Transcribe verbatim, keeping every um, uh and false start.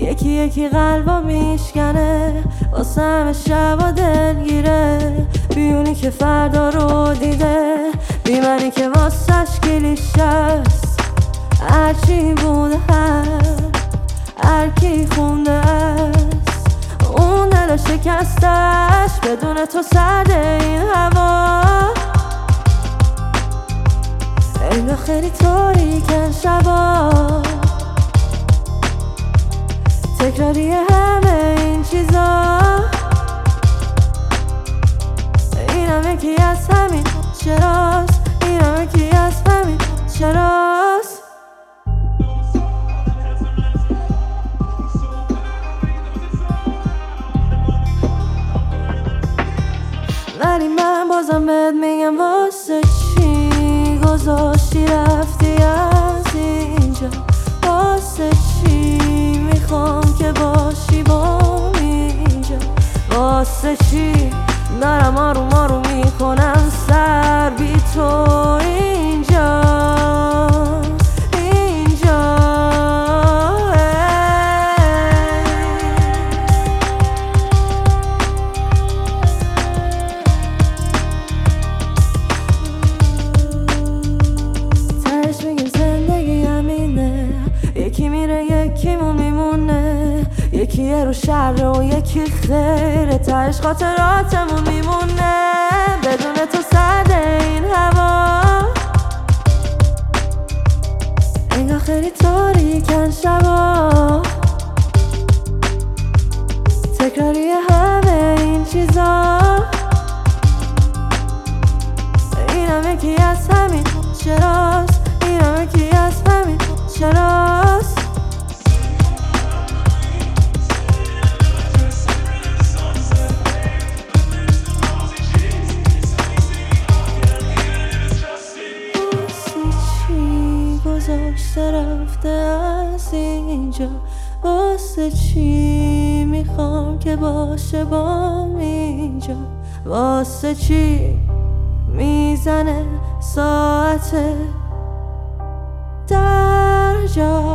یکی یکی قلبا میشکنه واسه همه شبا دلگیره. بیونی که فردا رو دیده، بی منی که واسش کلیشست. هرچی بوده هست، هرکی خونده است، اون دل شکستش بدون تو سرد این هوا. انگار خیلی تاریکن شبا، تکراری همه این چیزا. اینم یکی از همین چراست، اینم یکی از همین چراست. ولی من بازم بهت میگم واسه چی گذاشتی رفتی از اینجا؟ واسه چی میخوام که باشی با اینجا؟ واسه چی دارم آروم آروم میکنم سر بی تو اینجا اینجا؟ تهش میگیم زندگی همینه، یکی میره یکیمون میمونه، یکی یه رو شر و یکی خیره. تهش خاطراتمون میمونه بدون تو سرد این هوا. انگار خیلی تاریکن شبا، تکراری همه این چیزا. اینم یکی از همین چراست، اینم یکی از همین چراست. گذاشته رفته از اینجا؟ واسه چی میخوام که باشه با اینجا؟ واسه چی میزنه ساعت در جا؟